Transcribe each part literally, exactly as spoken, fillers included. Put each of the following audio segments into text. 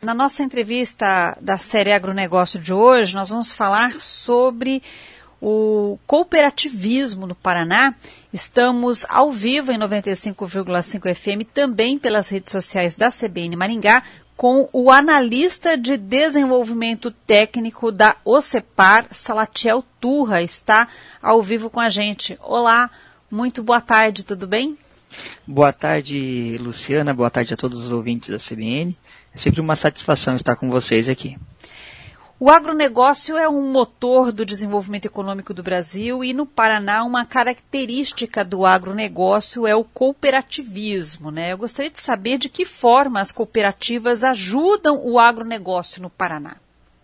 Na nossa entrevista da série Agronegócio de hoje, nós vamos falar sobre o cooperativismo no Paraná. Estamos ao vivo em noventa e cinco vírgula cinco F M, também pelas redes sociais da C B N Maringá, com o analista de desenvolvimento técnico da OCEPAR, Salatiel Turra, está ao vivo com a gente. Olá, muito boa tarde, tudo bem? Boa tarde, Luciana, boa tarde a todos os ouvintes da C B N. É sempre uma satisfação estar com vocês aqui. O agronegócio é um motor do desenvolvimento econômico do Brasil e no Paraná uma característica do agronegócio é o cooperativismo, né? Eu gostaria de saber de que forma as cooperativas ajudam o agronegócio no Paraná.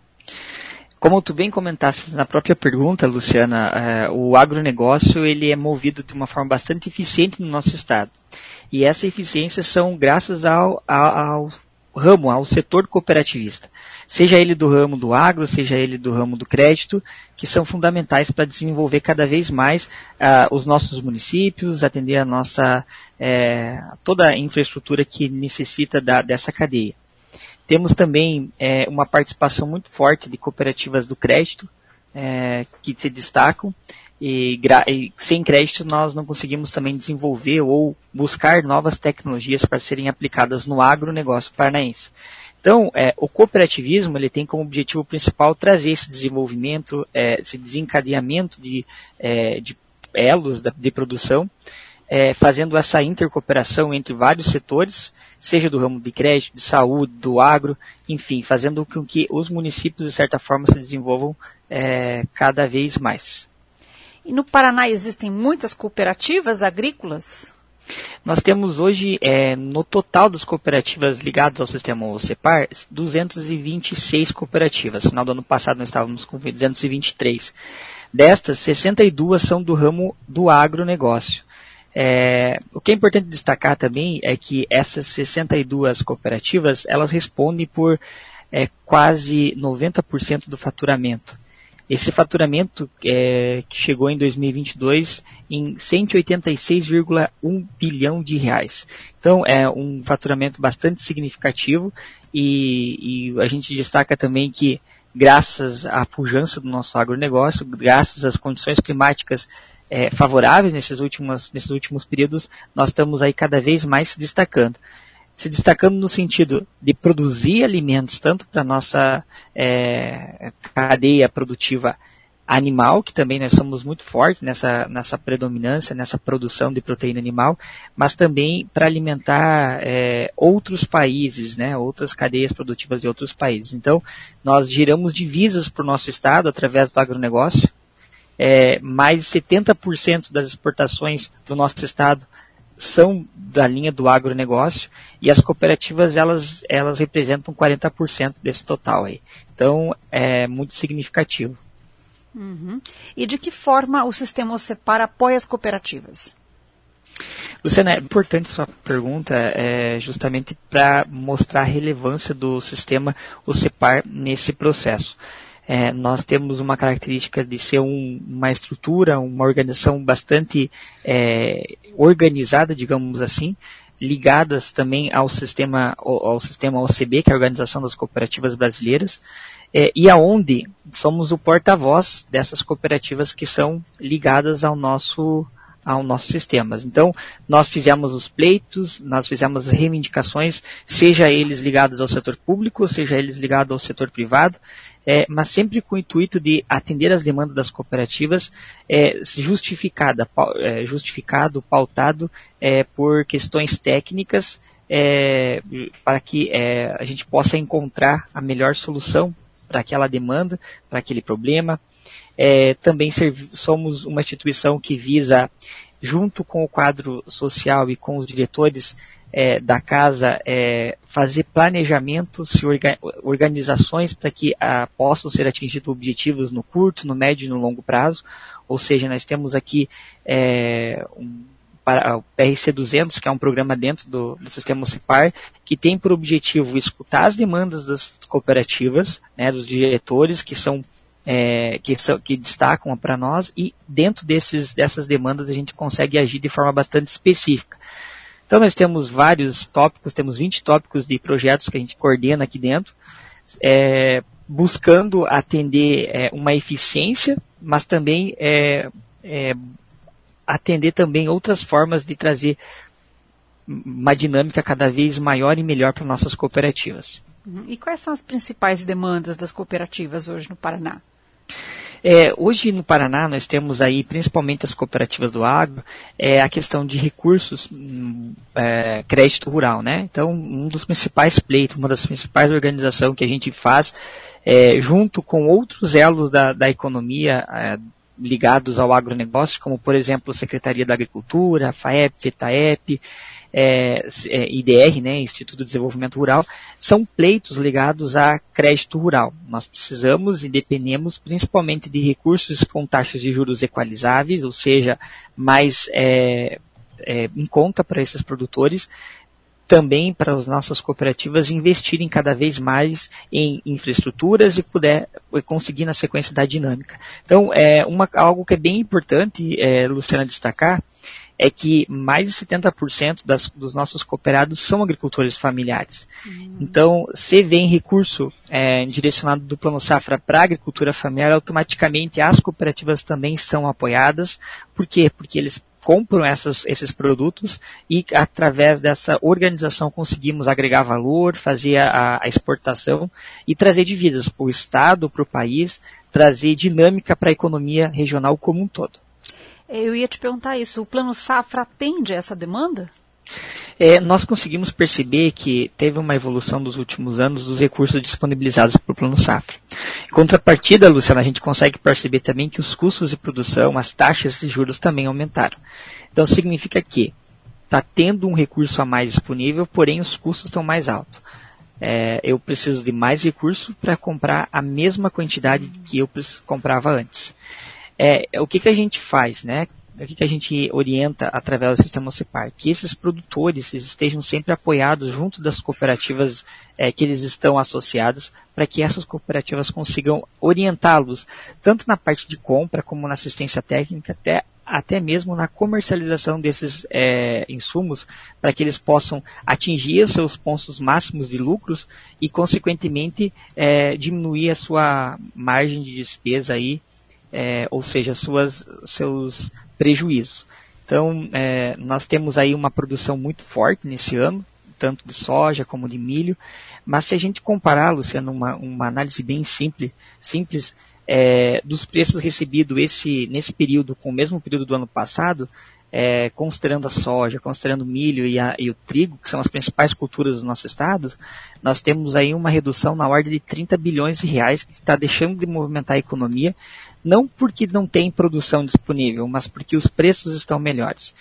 Como tu bem comentaste na própria pergunta, Luciana, é, o agronegócio ele é movido de uma forma bastante eficiente no nosso estado. E essa eficiência são graças ao, ao, ao ramo, ao setor cooperativista. Seja ele do ramo do agro, seja ele do ramo do crédito, que são fundamentais para desenvolver cada vez mais uh, os nossos municípios, atender a nossa, é, toda a infraestrutura que necessita da, dessa cadeia. Temos também é, uma participação muito forte de cooperativas do crédito, é, que se destacam, e, e sem crédito nós não conseguimos também desenvolver ou buscar novas tecnologias para serem aplicadas no agronegócio paranaense. Então, é, o cooperativismo ele tem como objetivo principal trazer esse desenvolvimento, é, esse desencadeamento de, é, de elos da, de produção, é, fazendo essa intercooperação entre vários setores, seja do ramo de crédito, de saúde, do agro, enfim, fazendo com que os municípios, de certa forma, se desenvolvam é, cada vez mais. E no Paraná existem muitas cooperativas agrícolas? Nós temos hoje, é, no total das cooperativas ligadas ao sistema OCEPAR, duzentas e vinte e seis cooperativas. No final do ano passado nós estávamos com duzentas e vinte e três. Destas, sessenta e duas são do ramo do agronegócio. É, o que é importante destacar também é que essas sessenta e duas cooperativas, elas respondem por é, quase noventa por cento do faturamento. Esse faturamento é, que chegou em dois mil e vinte e dois em cento e oitenta e seis vírgula um bilhão de reais. Então é um faturamento bastante significativo e, e a gente destaca também que graças à pujança do nosso agronegócio, graças às condições climáticas é, favoráveis nesses últimos, nesses últimos períodos, nós estamos aí cada vez mais se destacando. Se destacando no sentido de produzir alimentos, tanto para a nossa é, cadeia produtiva animal, que também nós somos muito fortes nessa, nessa predominância, nessa produção de proteína animal, mas também para alimentar é, outros países, né, outras cadeias produtivas de outros países. Então, nós giramos divisas para o nosso estado através do agronegócio. É, mais de setenta por cento das exportações do nosso estado são da linha do agronegócio e as cooperativas elas, elas representam quarenta por cento desse total aí. Então é muito significativo. Uhum. E de que forma o sistema OCEPAR apoia as cooperativas? Luciana, é importante sua pergunta é, justamente para mostrar a relevância do sistema OCEPAR nesse processo. É, nós temos uma característica de ser um, uma estrutura, uma organização bastante é, organizada, digamos assim, ligadas também ao sistema, ao, ao sistema O C B, que é a Organização das Cooperativas Brasileiras, é, e aonde somos o porta-voz dessas cooperativas que são ligadas ao nosso ao nossos sistemas. Então, nós fizemos os pleitos, nós fizemos as reivindicações, seja eles ligados ao setor público, seja eles ligados ao setor privado, é, mas sempre com o intuito de atender as demandas das cooperativas, é, justificada, é, justificado, pautado é, por questões técnicas, é, para que é, a gente possa encontrar a melhor solução para aquela demanda, para aquele problema. É, também servi- somos uma instituição que visa, junto com o quadro social e com os diretores é, da casa, é, fazer planejamentos e orga- organizações para que ah, possam ser atingidos objetivos no curto, no médio e no longo prazo. Ou seja, nós temos aqui é, um, para, o P R C duzentos, que é um programa dentro do, do sistema OCEPAR, que tem por objetivo escutar as demandas das cooperativas, né, dos diretores, que são É, que, são, que destacam para nós, e dentro desses, dessas demandas a gente consegue agir de forma bastante específica. Então nós temos vários tópicos, temos vinte tópicos de projetos que a gente coordena aqui dentro, é, buscando atender é, uma eficiência, mas também é, é, atender também outras formas de trazer uma dinâmica cada vez maior e melhor para nossas cooperativas. E quais são as principais demandas das cooperativas hoje no Paraná? É, hoje no Paraná nós temos aí, principalmente as cooperativas do agro, é, a questão de recursos, é, crédito rural, né? Então, um dos principais pleitos, uma das principais organizações que a gente faz, é, junto com outros elos da, da economia, é, ligados ao agronegócio, como por exemplo a Secretaria da Agricultura, a FAEP, FETAEP, É, é, I D R, né, Instituto de Desenvolvimento Rural, são pleitos ligados a crédito rural. Nós precisamos e dependemos principalmente de recursos com taxas de juros equalizáveis, ou seja, mais é, é, em conta para esses produtores, também para as nossas cooperativas investirem cada vez mais em infraestruturas e puder conseguir na sequência da dinâmica. Então, é uma, algo que é bem importante, é, Luciana, destacar, é que mais de setenta por cento das, dos nossos cooperados são agricultores familiares. Uhum. Então, se vem recurso é, direcionado do Plano Safra para a agricultura familiar, automaticamente as cooperativas também são apoiadas. Por quê? Porque eles compram essas, esses produtos e, através dessa organização, conseguimos agregar valor, fazer a, a exportação e trazer divisas para o Estado, para o país, trazer dinâmica para a economia regional como um todo. Eu ia te perguntar isso, o Plano Safra atende a essa demanda? É, nós conseguimos perceber que teve uma evolução nos últimos anos dos recursos disponibilizados pelo Plano Safra. Em contrapartida, Luciana, a gente consegue perceber também que os custos de produção, as taxas de juros também aumentaram. Então significa que está tendo um recurso a mais disponível, porém os custos estão mais altos. É, eu preciso de mais recursos para comprar a mesma quantidade que eu comprava antes. É, o que, que a gente faz, né? O que, que a gente orienta através do sistema OCEPAR? Que esses produtores estejam sempre apoiados junto das cooperativas é, que eles estão associados, para que essas cooperativas consigam orientá-los, tanto na parte de compra como na assistência técnica, até, até mesmo na comercialização desses é, insumos, para que eles possam atingir seus pontos máximos de lucros e, consequentemente, é, diminuir a sua margem de despesa aí, É, ou seja, suas, seus prejuízos. Então, é, nós temos aí uma produção muito forte nesse ano, tanto de soja como de milho, mas se a gente comparar, Luciano, uma, uma análise bem simples, simples é, dos preços recebidos esse, nesse período com o mesmo período do ano passado, é, considerando a soja, considerando o milho e, a, e o trigo, que são as principais culturas do nosso estado, nós temos aí uma redução na ordem de trinta bilhões de reais, que está deixando de movimentar a economia, não porque não tem produção disponível, mas porque os preços estão melhores,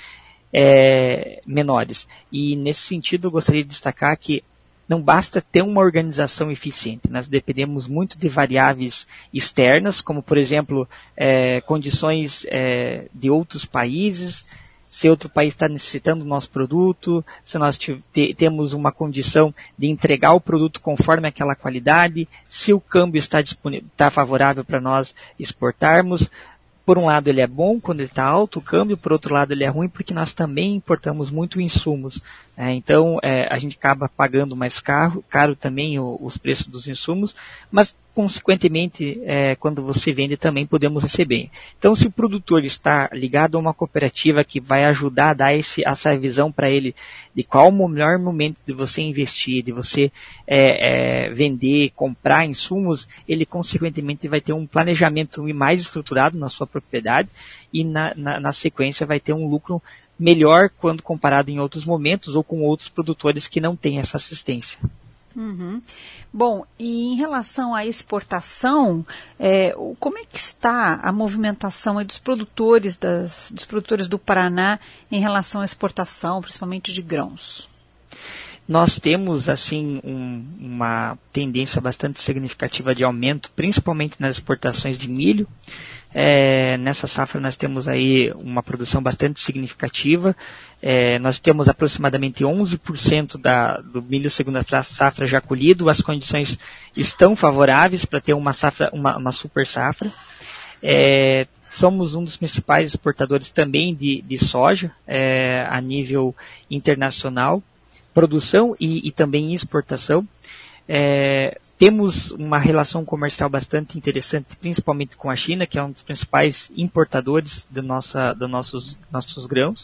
é, menores. E nesse sentido eu gostaria de destacar que não basta ter uma organização eficiente, nós dependemos muito de variáveis externas, como por exemplo, é, condições é, de outros países, se outro país está necessitando do nosso produto, se nós te, temos uma condição de entregar o produto conforme aquela qualidade, se o câmbio está, disponível, está favorável para nós exportarmos. Por um lado ele é bom quando ele está alto o câmbio, por outro lado ele é ruim porque nós também importamos muito insumos. É, então é, a gente acaba pagando mais caro, caro também o, os preços dos insumos, mas consequentemente, é, quando você vende também podemos receber. Então, se o produtor está ligado a uma cooperativa que vai ajudar a dar esse, essa visão para ele de qual o melhor momento de você investir, de você é, é, vender, comprar insumos, ele consequentemente vai ter um planejamento mais estruturado na sua propriedade e na, na, na sequência vai ter um lucro melhor quando comparado em outros momentos ou com outros produtores que não têm essa assistência. Uhum. Bom, e em relação à exportação, é, como é que está a movimentação aí dos produtores, das, dos produtores do Paraná em relação à exportação, principalmente de grãos? Nós temos, assim, um, uma tendência bastante significativa de aumento, principalmente nas exportações de milho. É, nessa safra nós temos aí uma produção bastante significativa. É, nós temos aproximadamente onze por cento da, do milho segunda safra já colhido. As condições estão favoráveis para ter uma safra, uma, uma super safra. É, somos um dos principais exportadores também de, de soja é, a nível internacional, produção e, e também exportação. É, temos uma relação comercial bastante interessante, principalmente com a China, que é um dos principais importadores do, nossa, do nossos, nossos grãos.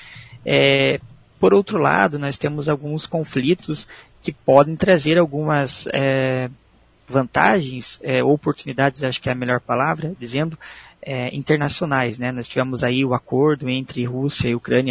É, por outro lado, nós temos alguns conflitos que podem trazer algumas é, vantagens, é, oportunidades, acho que é a melhor palavra, dizendo, é, internacionais, né? Nós tivemos aí o acordo entre Rússia e Ucrânia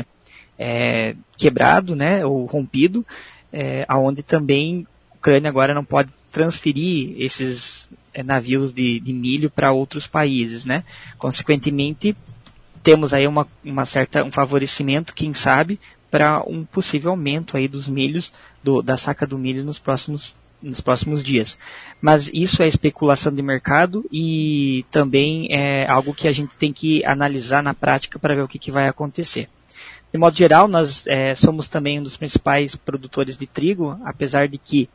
é, quebrado, né, ou rompido, é, onde também a Ucrânia agora não pode transferir esses é, navios de, de milho para outros países, né? Consequentemente, temos aí uma, uma certa, um favorecimento, quem sabe, para um possível aumento aí dos milhos, do, da saca do milho nos próximos, nos próximos dias. Mas isso é especulação de mercado e também é algo que a gente tem que analisar na prática para ver o que, que vai acontecer. De modo geral, nós é, somos também um dos principais produtores de trigo, apesar de que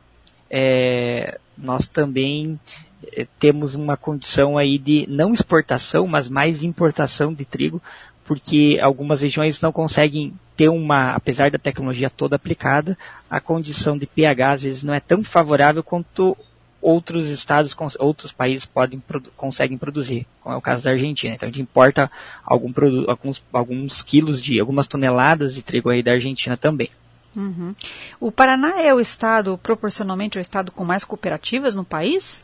É, nós também é, temos uma condição aí de não exportação, mas mais importação de trigo, porque algumas regiões não conseguem ter uma, apesar da tecnologia toda aplicada, a condição de pH às vezes não é tão favorável quanto outros estados, outros países podem, conseguem produzir, como é o caso da Argentina. Então a gente importa algum produto, alguns, alguns quilos de, algumas toneladas de trigo aí da Argentina também. Uhum. O Paraná é o estado, proporcionalmente, o estado com mais cooperativas no país?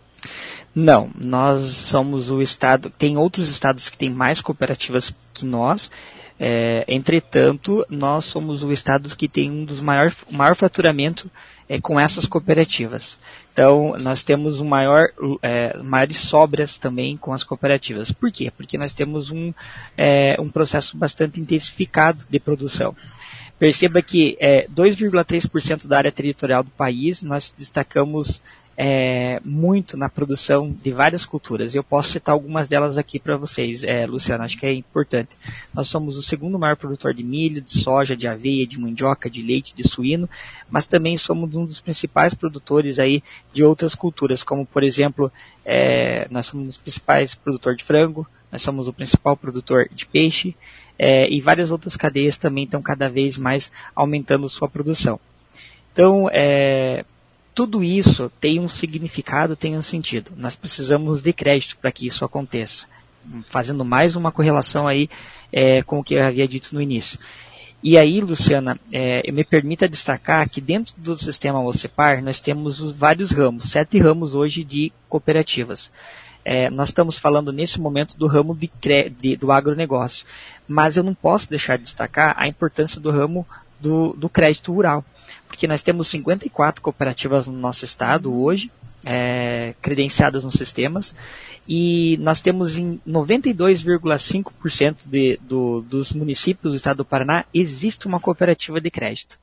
Não, nós somos o estado, tem outros estados que têm mais cooperativas que nós, é, entretanto, nós somos o estado que tem um dos maiores, maior faturamento é, com essas cooperativas. Então, nós temos um maior, é, maiores sobras também com as cooperativas. Por quê? Porque nós temos um, é, um processo bastante intensificado de produção. Perceba que é, dois vírgula três por cento da área territorial do país nós destacamos é, muito na produção de várias culturas. Eu posso citar algumas delas aqui para vocês, é, Luciano, acho que é importante. Nós somos o segundo maior produtor de milho, de soja, de aveia, de mandioca, de leite, de suíno, mas também somos um dos principais produtores aí de outras culturas, como por exemplo, é, nós somos um dos principais produtores de frango, nós somos o principal produtor de peixe, É, e várias outras cadeias também estão cada vez mais aumentando sua produção. Então, é, tudo isso tem um significado, tem um sentido. Nós precisamos de crédito para que isso aconteça. Fazendo mais uma correlação aí é, com o que eu havia dito no início. E aí, Luciana, é, me permita destacar que dentro do sistema OCEPAR nós temos os vários ramos, sete ramos hoje de cooperativas. É, nós estamos falando nesse momento do ramo de, de, do agronegócio, mas eu não posso deixar de destacar a importância do ramo do, do crédito rural, porque nós temos cinquenta e quatro cooperativas no nosso estado hoje, é, credenciadas nos sistemas, e nós temos em noventa e dois vírgula cinco por cento de, do, dos municípios do estado do Paraná, existe uma cooperativa de crédito.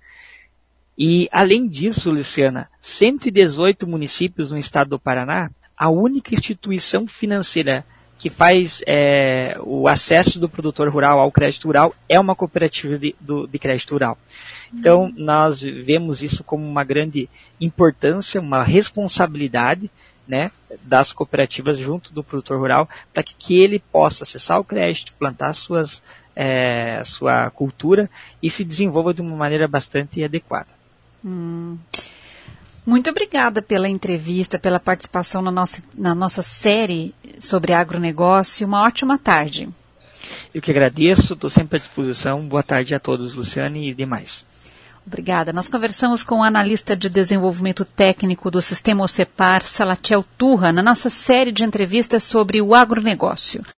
E além disso, Luciana, cento e dezoito municípios no estado do Paraná, a única instituição financeira que faz é, o acesso do produtor rural ao crédito rural é uma cooperativa de, do, de crédito rural. Então, nós vemos isso como uma grande importância, uma responsabilidade, né, das cooperativas junto do produtor rural, para que, que ele possa acessar o crédito, plantar suas, é, sua cultura e se desenvolva de uma maneira bastante adequada. Hum. Muito obrigada pela entrevista, pela participação na nossa, na nossa série sobre agronegócio. Uma ótima tarde. Eu que agradeço, estou sempre à disposição. Boa tarde a todos, Luciane e demais. Obrigada. Nós conversamos com o analista de desenvolvimento técnico do Sistema OCEPAR, Salatiel Turra, na nossa série de entrevistas sobre o agronegócio.